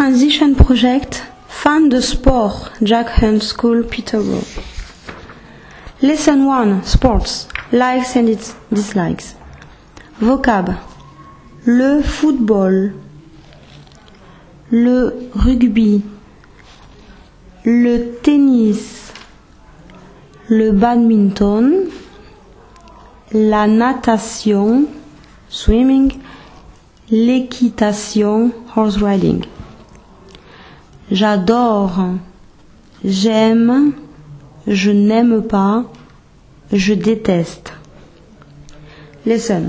Transition Project, fan de sport, Jack Hunt School, Peterborough. Lesson 1, Sports, likes and dislikes. Vocab, le football, le rugby, le tennis, le badminton, la natation, swimming, l'équitation, horse riding. J'adore, j'aime, je n'aime pas, je déteste. Listen.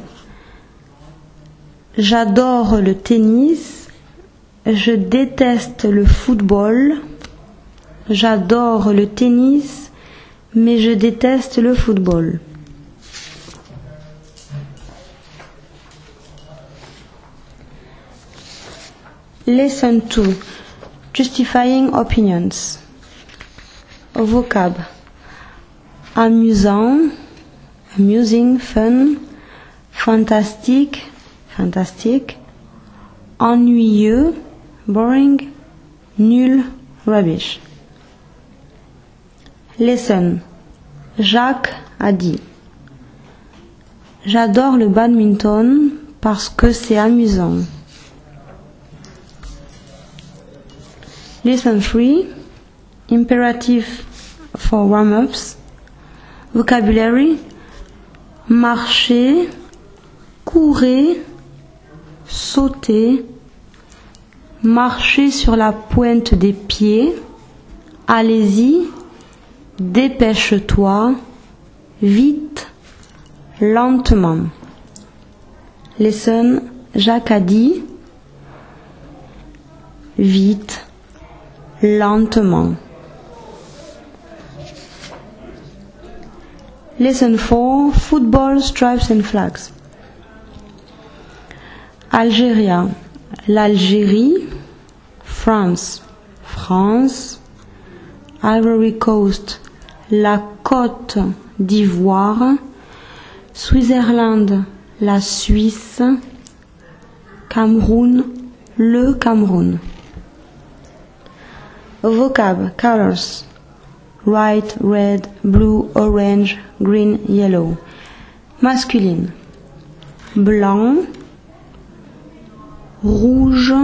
J'adore le tennis, je déteste le football. J'adore le tennis, mais je déteste le football. Lesson 2. Justifying opinions. Vocab. Amusant, amusing, fun, fantastique, fantastic, ennuyeux, boring, nul, rubbish. Lesson. Jacques a dit. J'adore le badminton parce que c'est amusant. Lesson 3. Imperative for warm-ups. Vocabulary. Marcher, courir, sauter, marcher sur la pointe des pieds, allez-y, dépêche-toi, vite, lentement. Lesson. Jacques a dit, vite, lentement. Lesson 4. Football, stripes and flags. Algérie, l'Algérie, France, France, Ivory Coast, la Côte d'Ivoire, Switzerland, la Suisse, Cameroun, le Cameroun. Vocab, colors, white, red, blue, orange, green, yellow. Masculine, blanc, rouge,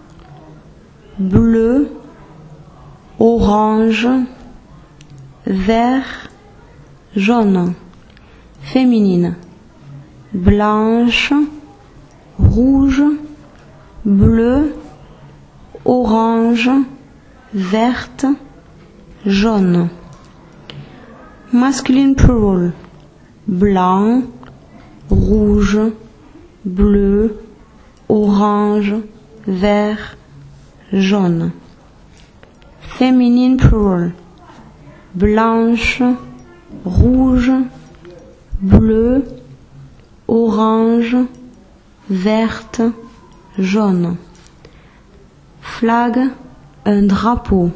bleu, orange, vert, jaune. Féminine, blanche, rouge, bleu, orange, verte, jaune. Masculine plural, blanc, rouge, bleu, orange, vert, jaune. Féminine plural, blanche, rouge, bleu, orange, verte, jaune. Flag, un drapeau.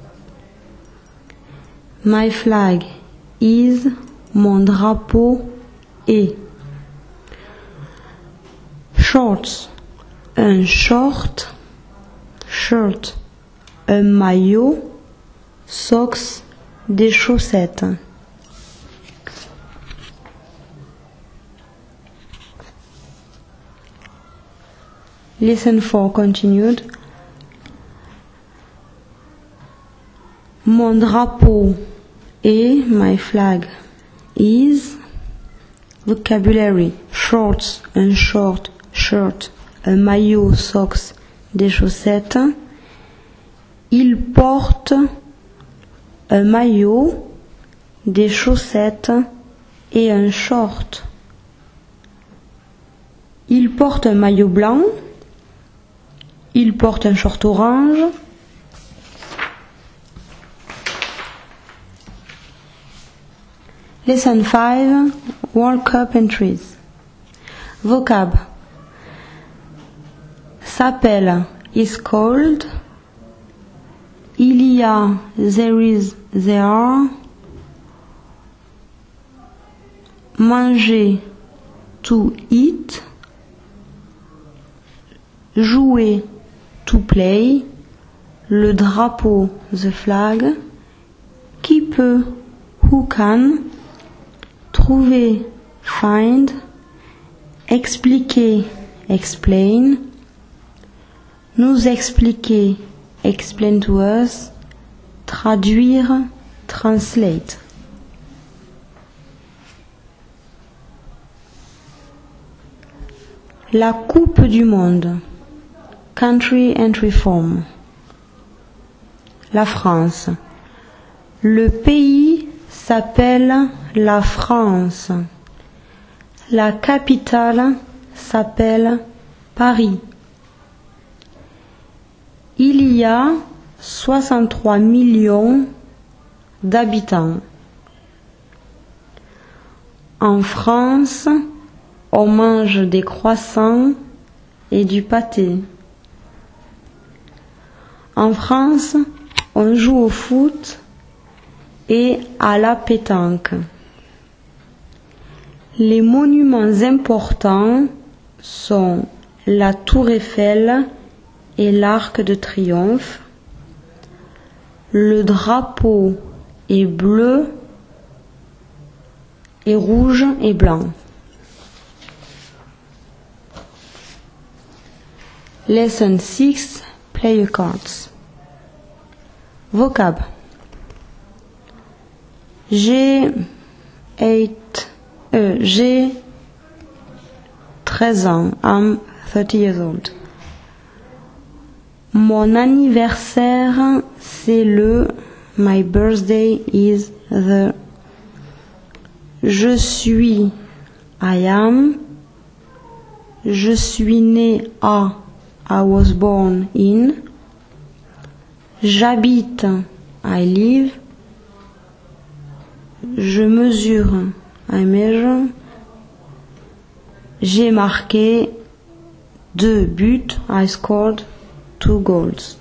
My flag is, mon drapeau est. Shorts, un short, shirt, un maillot, socks, des chaussettes. Lesson 4 continued. Mon drapeau est, my flag is. Vocabulary, shorts, un short, shirt, un maillot, socks, des chaussettes. Il porte un maillot, des chaussettes et un short. Il porte un maillot blanc. Il porte un short orange. Lesson 5. World Cup entries. Vocab. S'appelle, is called. Il y a, there is, there are. Manger, to eat. Jouer, to play. le drapeau, the flag, qui peut, who can, trouver, find, expliquer, explain, nous expliquer, explain to us, traduire, translate. La Coupe du Monde, Country Entry Form. La France. Le pays s'appelle la France. La capitale s'appelle Paris. Il y a 63 millions d'habitants. En France, on mange des croissants et du pâté. En France, on joue au foot et à la pétanque. Les monuments importants sont la Tour Eiffel et l'Arc de Triomphe. Le drapeau est bleu et rouge et blanc. Lesson 6, Player Cards. Vocab. J'ai 13 ans. I'm 30 years old. Mon anniversaire, c'est le... My birthday is the... Je suis... I am... Je suis né à... I was born in. J'habite, I live. Je mesure, I measure. J'ai marqué 2 buts, I scored 2 goals.